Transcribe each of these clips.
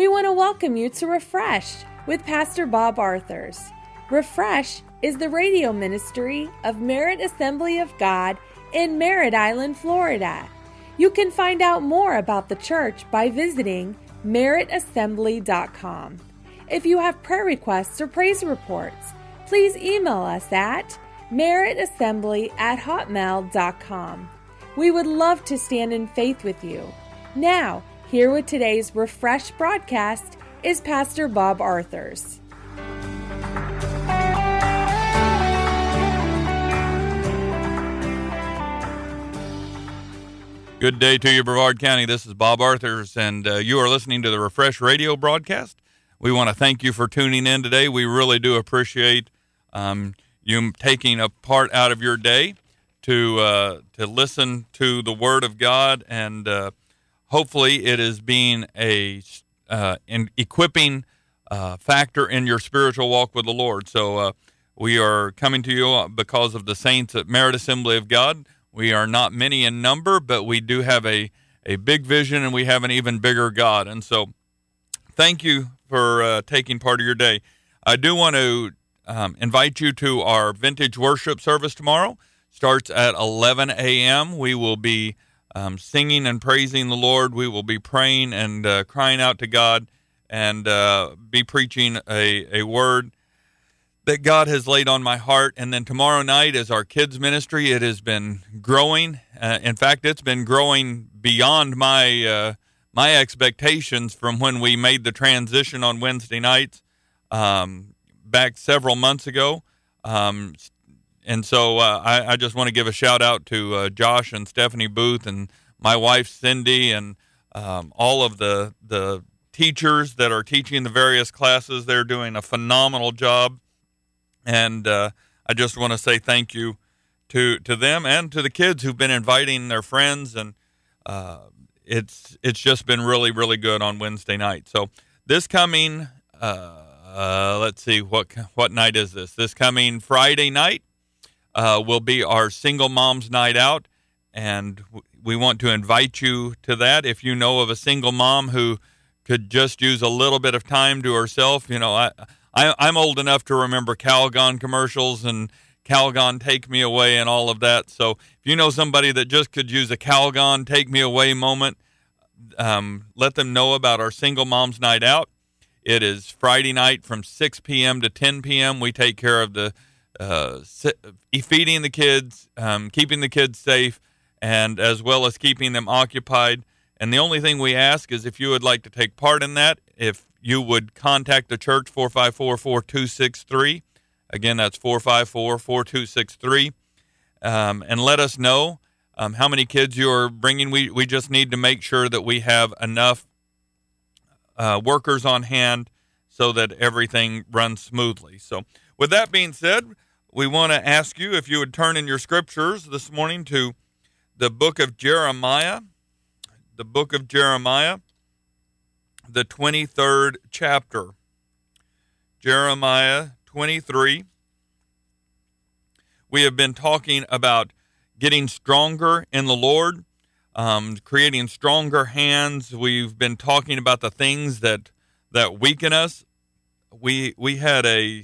we want to welcome you to Refresh with Pastor Bob Arthurs. Refresh is the radio ministry of Merritt Assembly of God in Merritt Island, Florida. You can find out more about the church by visiting merrittassembly.com. If you have prayer requests or praise reports, please email us at merrittassembly@hotmail.com. We would love to stand in faith with you. Now, here with today's Refresh broadcast is Pastor Bob Arthurs. Good day to you, Brevard County. This is Bob Arthurs, and you are listening to the Refresh radio broadcast. We want to thank you for tuning in today. We really do appreciate you taking a part out of your day to listen to the Word of God, and hopefully it is being an equipping factor in your spiritual walk with the Lord. So we are coming to you because of the saints at Merritt Assembly of God. We are not many in number, but we do have a big vision, and we have an even bigger God. And so thank you for taking part of your day. I do want to invite you to our vintage worship service tomorrow. Starts at 11 a.m. We will be singing and praising the Lord. We will be praying and crying out to God, and be preaching a word that God has laid on my heart. And then tomorrow night is our kids ministry. It has been growing. In fact, it's been growing beyond my expectations from when we made the transition on Wednesday nights back several months ago. And so I just want to give a shout out to Josh and Stephanie Booth and my wife Cindy and all of the teachers that are teaching the various classes. They're doing a phenomenal job. And I just want to say thank you to them and to the kids who've been inviting their friends, and it's just been really, really good on Wednesday night. So this coming, let's see, what night is this? This coming Friday night will be our Single Moms Night Out, and we want to invite you to that. If you know of a single mom who could just use a little bit of time to herself, you know, I'm old enough to remember Calgon commercials and Calgon Take Me Away and all of that. So if you know somebody that just could use a Calgon Take Me Away moment, let them know about our Single Moms Night Out. It is Friday night from 6 p.m. to 10 p.m. We take care of the feeding the kids, keeping the kids safe, and as well as keeping them occupied. And the only thing we ask is if you would like to take part in that, if you would contact the church, 454-4263. Again, that's 454-4263. And let us know how many kids you are bringing. We just need to make sure that we have enough workers on hand so that everything runs smoothly. So with that being said, we want to ask you if you would turn in your scriptures this morning to the book of Jeremiah. The book of Jeremiah, the 23rd chapter. Jeremiah 23. We have been talking about getting stronger in the Lord, creating stronger hands. We've been talking about the things that weaken us. We had a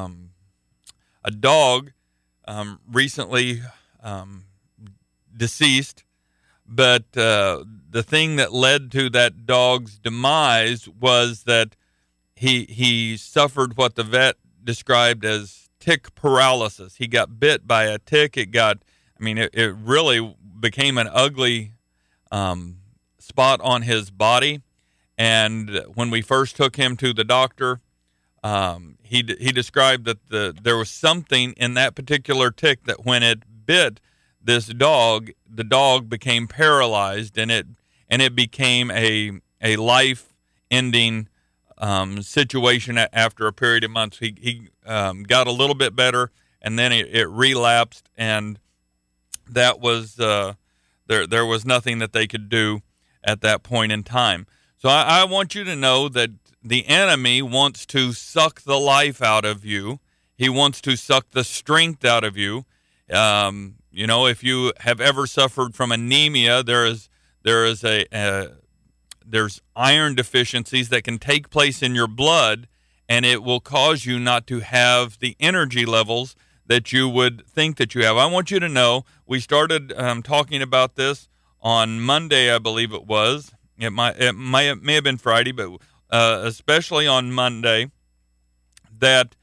dog recently deceased, but the thing that led to that dog's demise was that he suffered what the vet described as tick paralysis. He got bit by a tick. It really became an ugly spot on his body. And when we first took him to the doctor, he described that there was something in that particular tick that when it bit this dog, the dog became paralyzed, and it became a life-ending situation after a period of months. He got a little bit better, and then it relapsed, and that was there was nothing that they could do at that point in time. So I want you to know that the enemy wants to suck the life out of you. He wants to suck the strength out of you. If you have ever suffered from anemia, there is a there's iron deficiencies that can take place in your blood, and it will cause you not to have the energy levels that you would think that you have. I want you to know, we started talking about this on Monday, I believe it was. It may have been Friday, but especially on Monday, that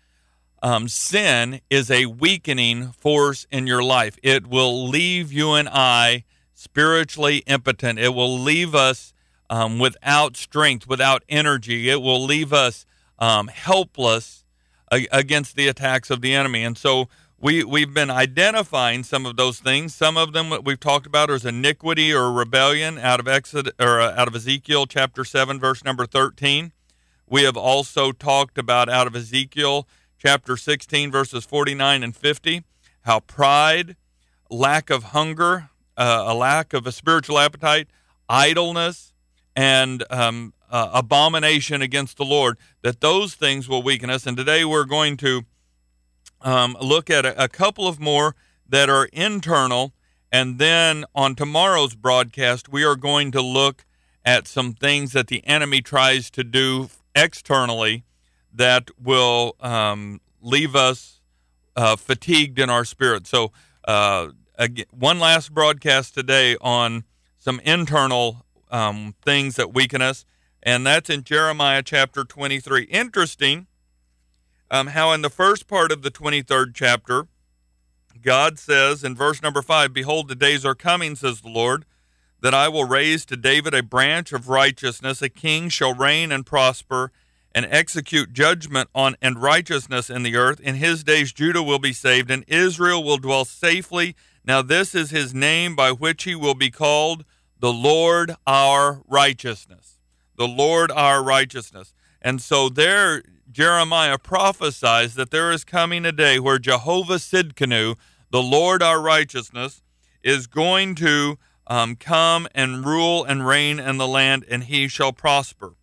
sin is a weakening force in your life. It will leave you and I spiritually impotent. It will leave us without strength, without energy. It will leave us helpless against the attacks of the enemy. And so we've been identifying some of those things. Some of them we've talked about as iniquity or rebellion out of Ezekiel chapter 7, verse number 13. We have also talked about out of Ezekiel chapter 16, verses 49 and 50, how pride, lack of hunger, a lack of a spiritual appetite, idleness, and abomination against the Lord, that those things will weaken us. And today we're going to look at a couple of more that are internal. And then on tomorrow's broadcast, we are going to look at some things that the enemy tries to do externally that will leave us fatigued in our spirit. So again, one last broadcast today on some internal things that weaken us, and that's in Jeremiah chapter 23. Interesting how in the first part of the 23rd chapter, God says in verse number 5, "Behold, the days are coming, says the Lord, that I will raise to David a branch of righteousness. A king shall reign and prosper and execute judgment on and righteousness in the earth. In his days Judah will be saved, and Israel will dwell safely. Now this is his name by which he will be called, the Lord our righteousness." The Lord our righteousness. And so there Jeremiah prophesies that there is coming a day where Jehovah Sidkenu, the Lord our righteousness, is going to come and rule and reign in the land, and he shall prosper.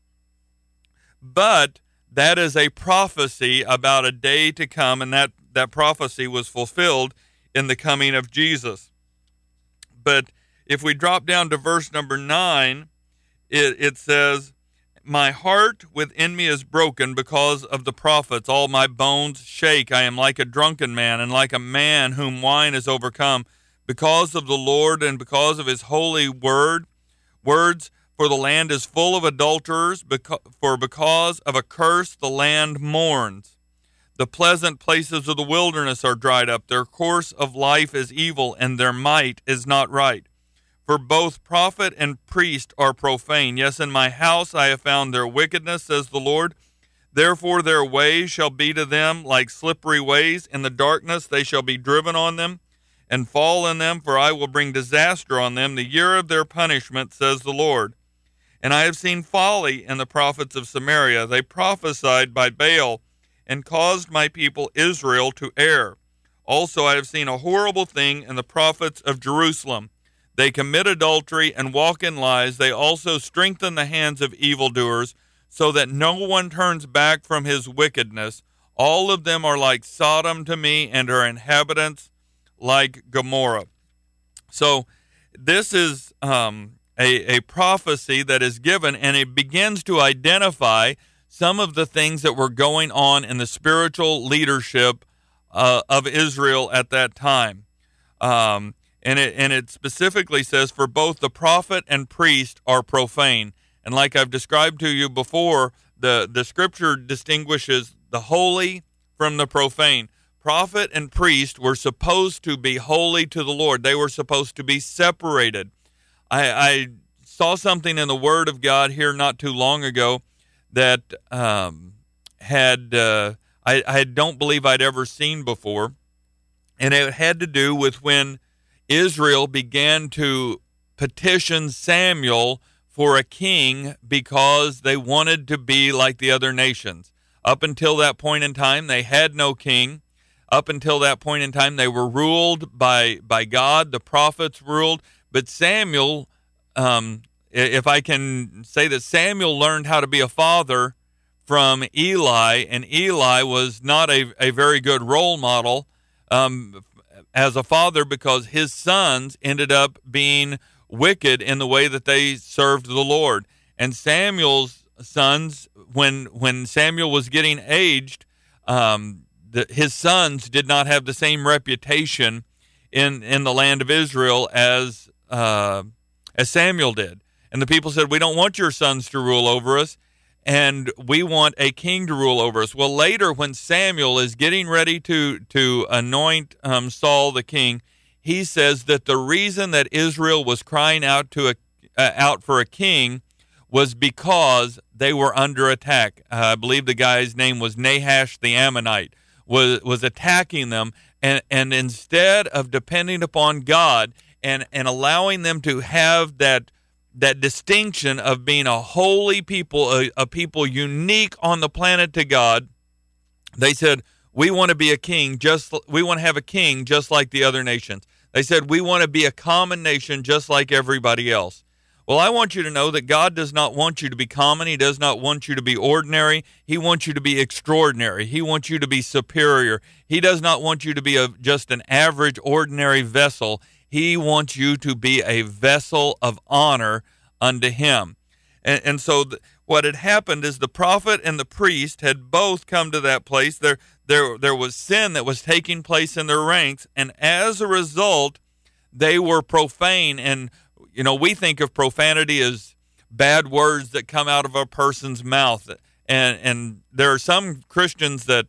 But that is a prophecy about a day to come, and that prophecy was fulfilled in the coming of Jesus. But if we drop down to verse number 9, it says, "My heart within me is broken because of the prophets. All my bones shake. I am like a drunken man, and like a man whom wine has overcome, because of the Lord and because of his holy words. For the land is full of adulterers, for because of a curse the land mourns. The pleasant places of the wilderness are dried up. Their course of life is evil, and their might is not right. For both prophet and priest are profane. Yes, in my house I have found their wickedness, says the Lord. Therefore their ways shall be to them like slippery ways. In the darkness they shall be driven on them and fall in them, for I will bring disaster on them, the year of their punishment, says the Lord. And I have seen folly in the prophets of Samaria. They prophesied by Baal and caused my people Israel to err. Also I have seen a horrible thing in the prophets of Jerusalem. They commit adultery and walk in lies. They also strengthen the hands of evildoers, so that no one turns back from his wickedness. All of them are like Sodom to me, and her inhabitants like Gomorrah." So this is a prophecy that is given, and it begins to identify some of the things that were going on in the spiritual leadership of Israel at that time. And it specifically says, "For both the prophet and priest are profane." And like I've described to you before, the scripture distinguishes the holy from the profane. Prophet and priest were supposed to be holy to the Lord. They were supposed to be separated. I saw something in the Word of God here not too long ago that I don't believe I'd ever seen before. And it had to do with when Israel began to petition Samuel for a king because they wanted to be like the other nations. Up until that point in time, they had no king. Up until that point in time, they were ruled by God. The prophets ruled. But Samuel, if I can say that, Samuel learned how to be a father from Eli, and Eli was not a very good role model as a father, because his sons ended up being wicked in the way that they served the Lord. And Samuel's sons, when Samuel was getting aged, his sons did not have the same reputation in the land of Israel as Samuel did. And the people said, "We don't want your sons to rule over us, and we want a king to rule over us." Well, later, when Samuel is getting ready to anoint Saul the king, he says that the reason that Israel was crying out out for a king was because they were under attack. I believe the guy's name was Nahash the Ammonite, was attacking them, and instead of depending upon God and allowing them to have that distinction of being a holy people, a people unique on the planet to God, they said, "We want to be a king, we want to have a king just like the other nations." They said, "We want to be a common nation just like everybody else." Well, I want you to know that God does not want you to be common. He does not want you to be ordinary. He wants you to be extraordinary. He wants you to be superior. He does not want you to be just an average, ordinary vessel. He wants you to be a vessel of honor unto him. And so what had happened is the prophet and the priest had both come to that place. There was sin that was taking place in their ranks, and as a result, they were profane. And we think of profanity as bad words that come out of a person's mouth. And there are some Christians that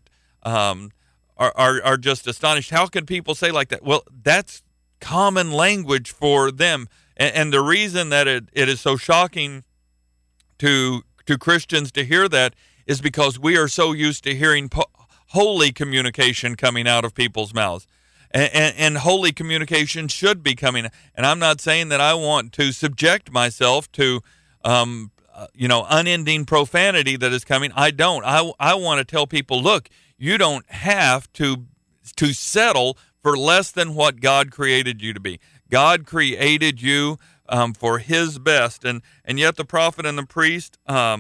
are just astonished. How can people say like that? Well, that's common language for them. And the reason that it is so shocking to Christians to hear that is because we are so used to hearing holy communication coming out of people's mouths. And holy communication should be coming. And I'm not saying that I want to subject myself to, unending profanity that is coming. I don't. I want to tell people, look, you don't have to settle for less than what God created you to be. God created you for his best. And yet the prophet and the priest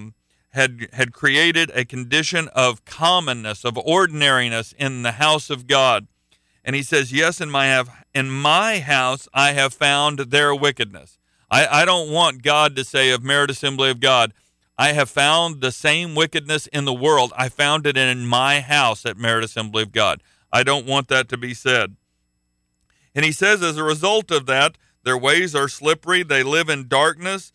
had created a condition of commonness, of ordinariness in the house of God. And he says, "Yes, in my house I have found their wickedness." I don't want God to say of Merit Assembly of God, "I have found the same wickedness in the world. I found it in my house at Merit Assembly of God." I don't want that to be said. And he says, as a result of that, their ways are slippery. They live in darkness,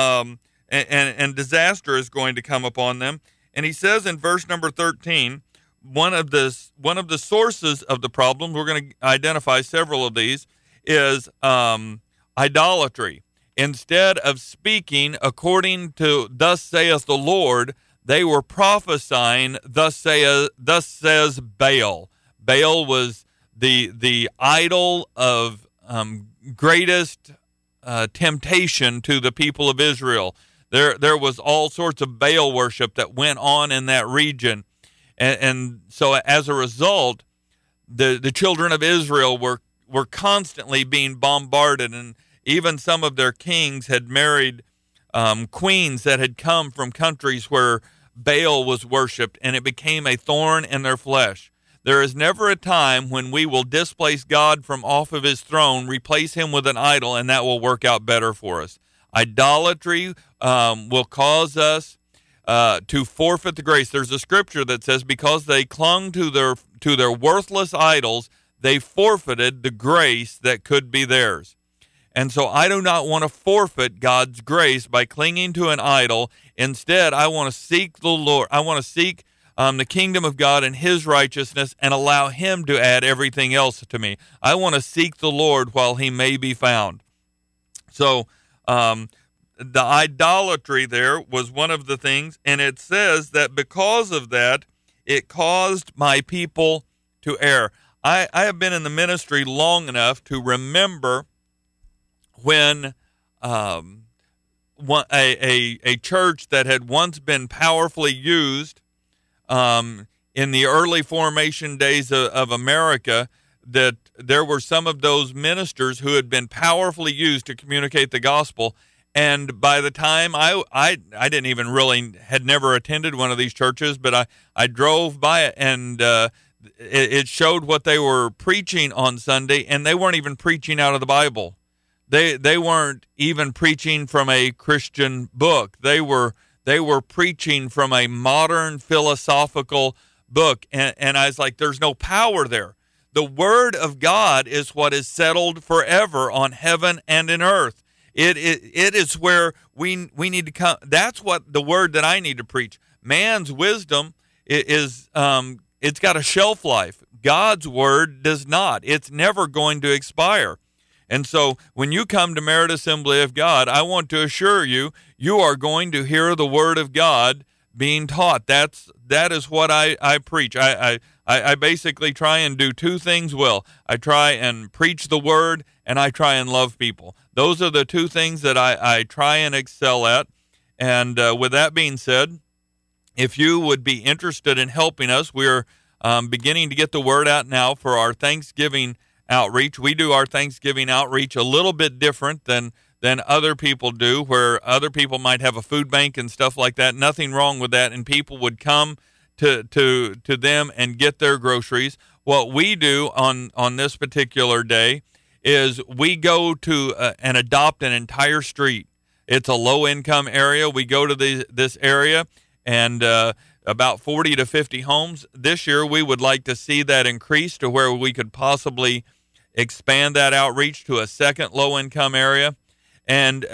and disaster is going to come upon them. And he says in verse number 13, one of the sources of the problem, we're going to identify several of these, is idolatry. Instead of speaking according to "Thus saith the Lord," they were prophesying "Thus says Baal." Baal was the idol of greatest temptation to the people of Israel. There was all sorts of Baal worship that went on in that region. And so as a result, the children of Israel were constantly being bombarded, and even some of their kings had married queens that had come from countries where Baal was worshipped, and it became a thorn in their flesh. There is never a time when we will displace God from off of his throne, replace him with an idol, and that will work out better for us. Idolatry will cause us to forfeit the grace. There's a scripture that says because they clung to their worthless idols, they forfeited the grace that could be theirs. And so I do not want to forfeit God's grace by clinging to an idol. Instead, I want to seek the Lord. I want to seek the kingdom of God and his righteousness and allow him to add everything else to me. I want to seek the Lord while he may be found. So the idolatry there was one of the things, and it says that because of that, it caused my people to err. I have been in the ministry long enough to remember when a church that had once been powerfully used in the early formation days of America, that there were some of those ministers who had been powerfully used to communicate the gospel. And by the time I didn't even really, had never attended one of these churches, but I drove by it, and it showed what they were preaching on Sunday, and they weren't even preaching out of the Bible. They weren't even preaching from a Christian book. They were preaching from a modern philosophical book. And I was like, there's no power there. The Word of God is what is settled forever on heaven and in earth. It is where we need to come. That's what the word that I need to preach. Man's wisdom is it's got a shelf life. God's word does not. It's never going to expire. And so when you come to Merit Assembly of God, I want to assure you, you are going to hear the word of God being taught. That is what I preach. I basically try and do two things well. I try and preach the word, and I try and love people. Those are the two things that I try and excel at. And with that being said, if you would be interested in helping us, we're beginning to get the word out now for our Thanksgiving outreach. We do our Thanksgiving outreach a little bit different than other people do, where other people might have a food bank and stuff like that. Nothing wrong with that, and people would come to them and get their groceries. What we do on this particular day is we go to and adopt an entire street. It's a low-income area. We go to this area, and about 40 to 50 homes. This year, we would like to see that increase to where we could possibly expand that outreach to a second low-income area. And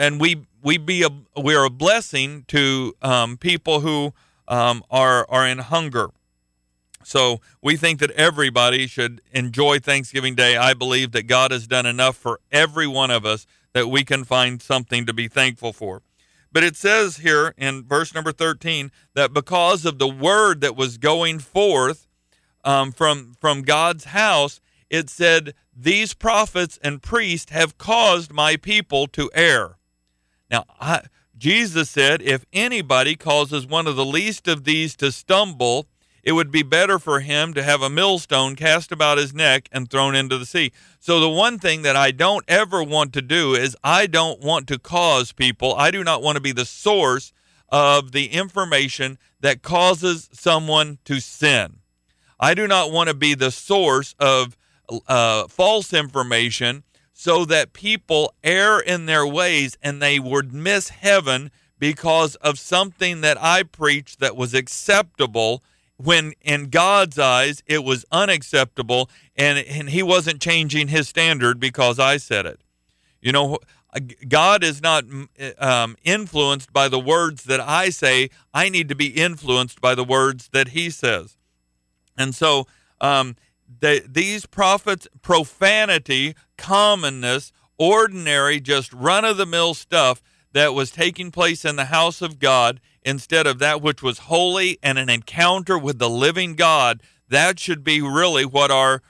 we're a blessing to people who are in hunger. So we think that everybody should enjoy Thanksgiving Day. I believe that God has done enough for every one of us that we can find something to be thankful for. But it says here in verse number 13 that because of the word that was going forth from God's house, it said, these prophets and priests have caused my people to err. Now, Jesus said, if anybody causes one of the least of these to stumble, it would be better for him to have a millstone cast about his neck and thrown into the sea. So the one thing that I don't ever want to do is I don't want to cause people, I do not want to be the source of the information that causes someone to sin. I do not want to be the source of false information so that people err in their ways and they would miss heaven because of something that I preached that was acceptable when in God's eyes it was unacceptable, and he wasn't changing his standard because I said it. You know, God is not influenced by the words that I say. I need to be influenced by the words that he says. And so these prophets, profanity, commonness, ordinary, just run-of-the-mill stuff that was taking place in the house of God instead of that which was holy and an encounter with the living God, that should be really what our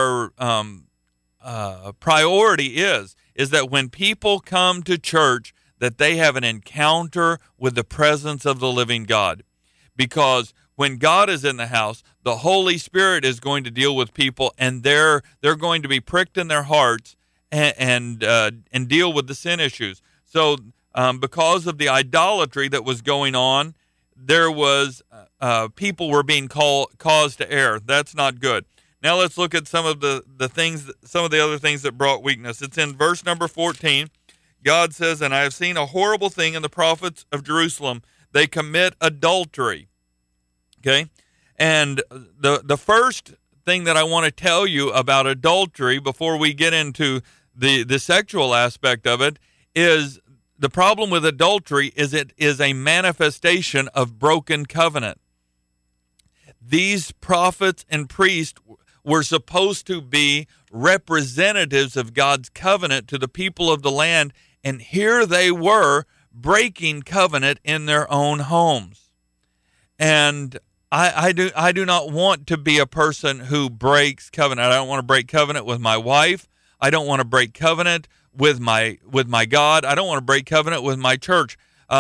priority is that when people come to church, that they have an encounter with the presence of the living God. Because when God is in the house, the Holy Spirit is going to deal with people, and they're going to be pricked in their hearts and deal with the sin issues. So because of the idolatry that was going on, there was people were being caused to err. That's not good. Now let's look at some of the things, some of the other things that brought weakness. It's in verse number 14. God says, "And I have seen a horrible thing in the prophets of Jerusalem. They commit adultery." Okay, and the first thing that I want to tell you about adultery before we get into the sexual aspect of it is the problem with adultery is it is a manifestation of broken covenant. These prophets and priests were supposed to be representatives of God's covenant to the people of the land, and here they were breaking covenant in their own homes. And I do not want to be a person who breaks covenant. I don't want to break covenant with my wife. I don't want to break covenant with my God. I don't want to break covenant with my church.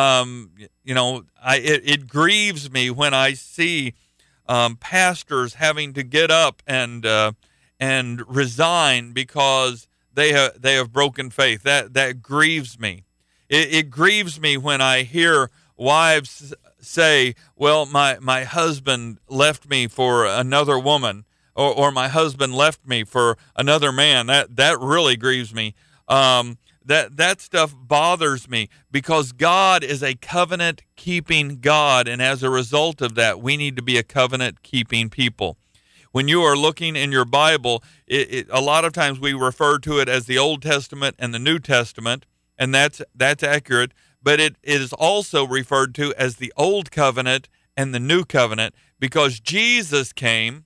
It grieves me when I see pastors having to get up and resign because they have broken faith. That grieves me. It grieves me when I hear wives say, well, my husband left me for another woman, or my husband left me for another man. That really grieves me. That stuff bothers me because God is a covenant-keeping God, and as a result of that, we need to be a covenant-keeping people. When you are looking in your Bible, a lot of times we refer to it as the Old Testament and the New Testament, and that's accurate, but it is also referred to as the Old Covenant and the New Covenant because Jesus came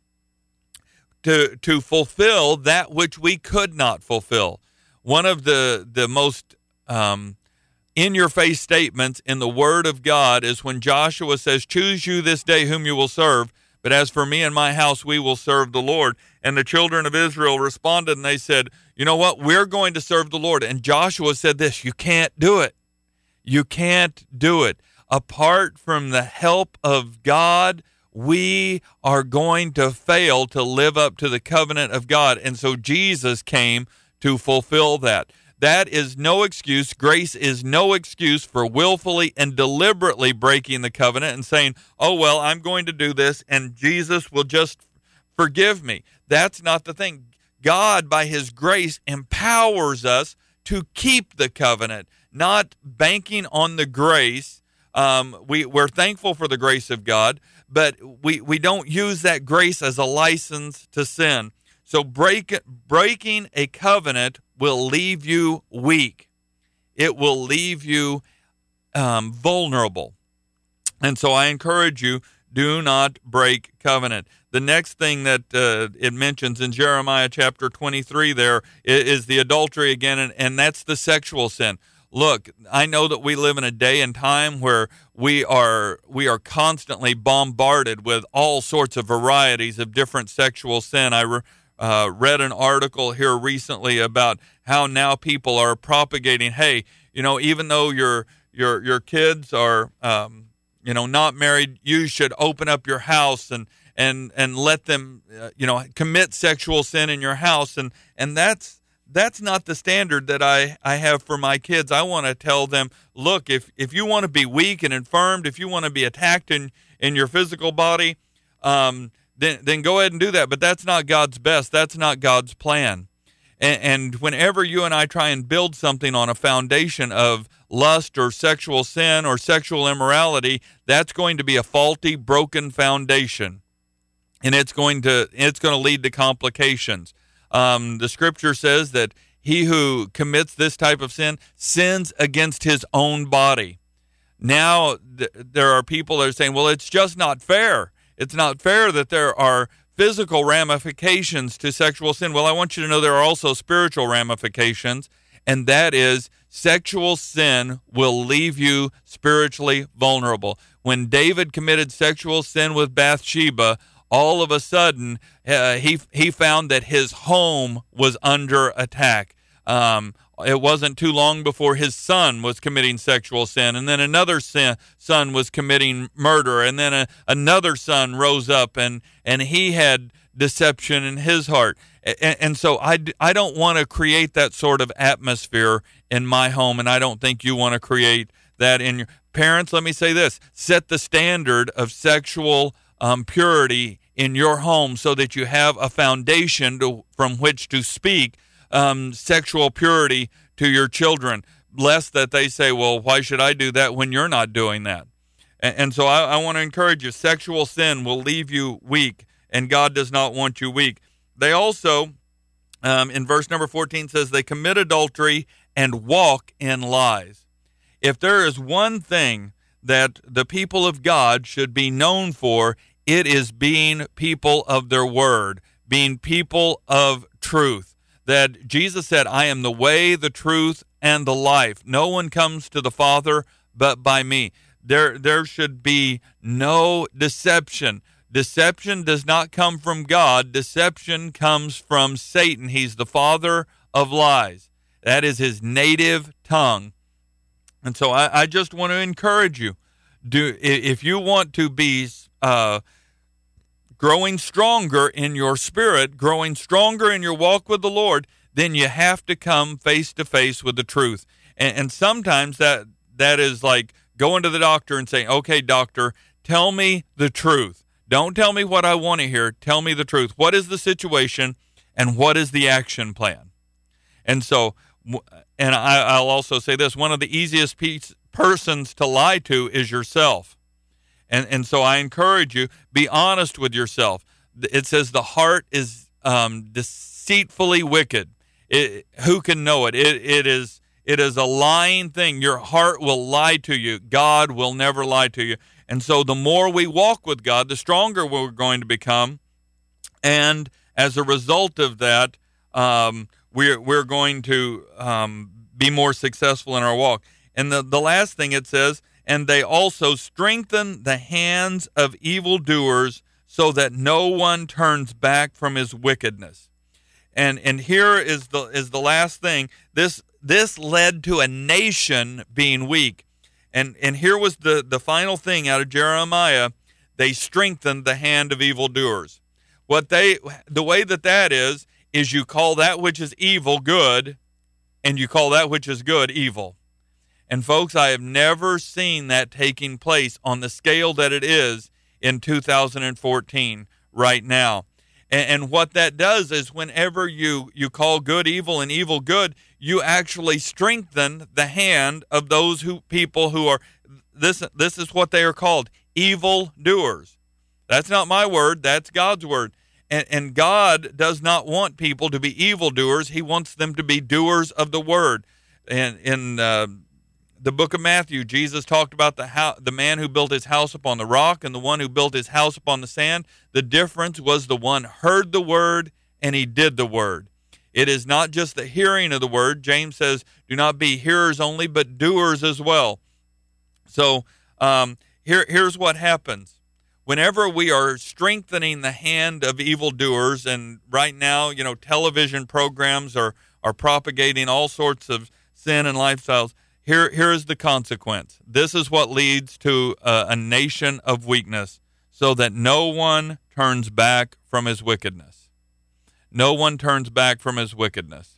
to fulfill that which we could not fulfill. One of the most in-your-face statements in the Word of God is when Joshua says, "Choose you this day whom you will serve, but as for me and my house, we will serve the Lord." And the children of Israel responded and they said, "You know what? We're going to serve the Lord." And Joshua said this, "You can't do it. You can't do it. Apart from the help of God, we are going to fail to live up to the covenant of God." And so Jesus came to fulfill that. That is no excuse. Grace is no excuse for willfully and deliberately breaking the covenant and saying, "Oh, well, I'm going to do this and Jesus will just forgive me." That's not the thing. God, by his grace, empowers us to keep the covenant, not banking on the grace. We're thankful for the grace of God, but we don't use that grace as a license to sin. So breaking a covenant will leave you weak. It will leave you vulnerable. And so I encourage you, do not break covenant. The next thing that it mentions in Jeremiah chapter 23 there is the adultery again, and that's the sexual sin. Look, I know that we live in a day and time where we are constantly bombarded with all sorts of varieties of different sexual sin. I read an article here recently about how now people are propagating, hey, even though your kids are not married, you should open up your house and let them commit sexual sin in your house, and that's not the standard that I have for my kids. I want to tell them, look, if you want to be weak and infirmed, if you want to be attacked in your physical body, then go ahead and do that. But that's not God's best. That's not God's plan. And whenever you and I try and build something on a foundation of lust or sexual sin or sexual immorality, that's going to be a faulty, broken foundation. And it's going to lead to complications. The scripture says that he who commits this type of sin sins against his own body. Now, there are people that are saying, well, it's just not fair. It's not fair that there are physical ramifications to sexual sin. Well, I want you to know there are also spiritual ramifications, and that is sexual sin will leave you spiritually vulnerable. When David committed sexual sin with Bathsheba, all of a sudden he found that his home was under attack. It wasn't too long before his son was committing sexual sin, and then another son was committing murder, and then another son rose up, and he had deception in his heart. And so I don't want to create that sort of atmosphere in my home, and I don't think you want to create that in your parents. Let me say this: set the standard of sexual purity in your home so that you have a foundation from which to speak sexual purity to your children, lest that they say, well, why should I do that when you're not doing that? And so I want to encourage you, sexual sin will leave you weak, and God does not want you weak. They also, in verse number 14, says they commit adultery and walk in lies. If there is one thing that the people of God should be known for, it is being people of their word, being people of truth. That Jesus said, I am the way, the truth, and the life. No one comes to the Father but by me. There should be no deception. Deception does not come from God. Deception comes from Satan. He's the father of lies. That is his native tongue. And so I just want to encourage you. If you want to be growing stronger in your spirit, growing stronger in your walk with the Lord, then you have to come face to face with the truth. And sometimes that is like going to the doctor and saying, okay, doctor, tell me the truth. Don't tell me what I want to hear. Tell me the truth. What is the situation and what is the action plan? And so And I'll also say this, one of the easiest persons to lie to is yourself. And so I encourage you, be honest with yourself. It says the heart is deceitfully wicked. Who can know it? It is a lying thing. Your heart will lie to you. God will never lie to you. And so the more we walk with God, the stronger we're going to become. And as a result of that, we're going to be more successful in our walk. And the last thing it says, and they also strengthen the hands of evildoers so that no one turns back from his wickedness. And here is the last thing. This led to a nation being weak. And here was the final thing out of Jeremiah. They strengthened the hand of evildoers. The way that is you call that which is evil good, and you call that which is good evil. And folks, I have never seen that taking place on the scale that it is in 2014 right now. And what that does is whenever you call good evil and evil good, you actually strengthen the hand of those people who are, this is what they are called, evil doers. That's not my word, that's God's word. And God does not want people to be evildoers. He wants them to be doers of the word. And in the book of Matthew, Jesus talked about the man who built his house upon the rock and the one who built his house upon the sand. The difference was the one heard the word and he did the word. It is not just the hearing of the word. James says, do not be hearers only, but doers as well. So here's what happens. Whenever we are strengthening the hand of evildoers, and right now, television programs are propagating all sorts of sin and lifestyles, here is the consequence. This is what leads to a nation of weakness, so that no one turns back from his wickedness. No one turns back from his wickedness.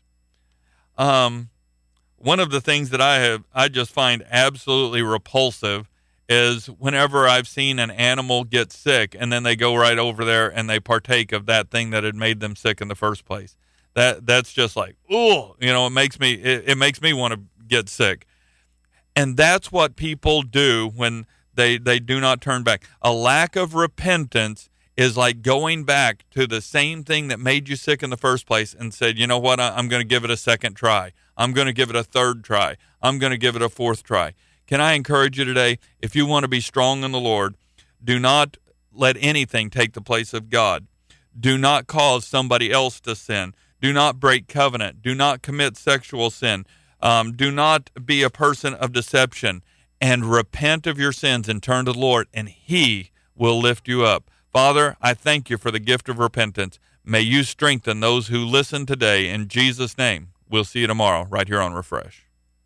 One of the things that I just find absolutely repulsive is whenever I've seen an animal get sick and then they go right over there and they partake of that thing that had made them sick in the first place. That's just like, ooh, it makes me want to get sick. And that's what people do when they do not turn back. A lack of repentance is like going back to the same thing that made you sick in the first place and said, you know what, I'm going to give it a second try. I'm going to give it a third try. I'm going to give it a fourth try. Can I encourage you today, if you want to be strong in the Lord, do not let anything take the place of God. Do not cause somebody else to sin. Do not break covenant. Do not commit sexual sin. Do not be a person of deception. And repent of your sins and turn to the Lord, and He will lift you up. Father, I thank you for the gift of repentance. May you strengthen those who listen today. In Jesus' name, we'll see you tomorrow right here on Refresh.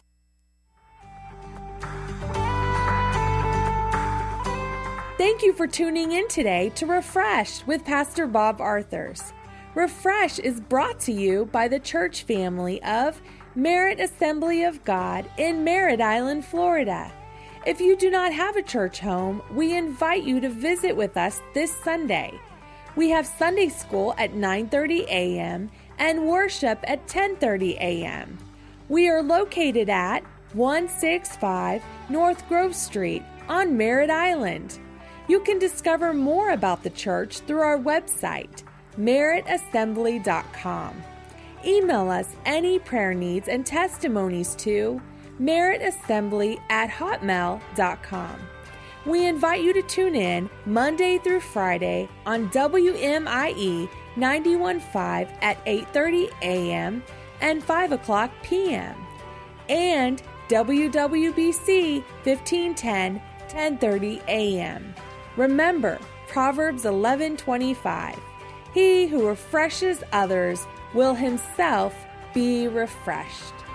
Thank you for tuning in today to Refresh with Pastor Bob Arthurs. Refresh is brought to you by the church family of Merritt Assembly of God in Merritt Island, Florida. If you do not have a church home, we invite you to visit with us this Sunday. We have Sunday school at 9:30 a.m. and worship at 10:30 a.m. We are located at 165 North Grove Street on Merritt Island. You can discover more about the church through our website, merrittassembly.com. Email us any prayer needs and testimonies to merrittassembly@hotmail.com. We invite you to tune in Monday through Friday on WMIE 91.5 at 8:30 a.m. and 5 o'clock p.m. and WWBC 1510 10:30 a.m. Remember Proverbs 11:25. He who refreshes others will himself be refreshed.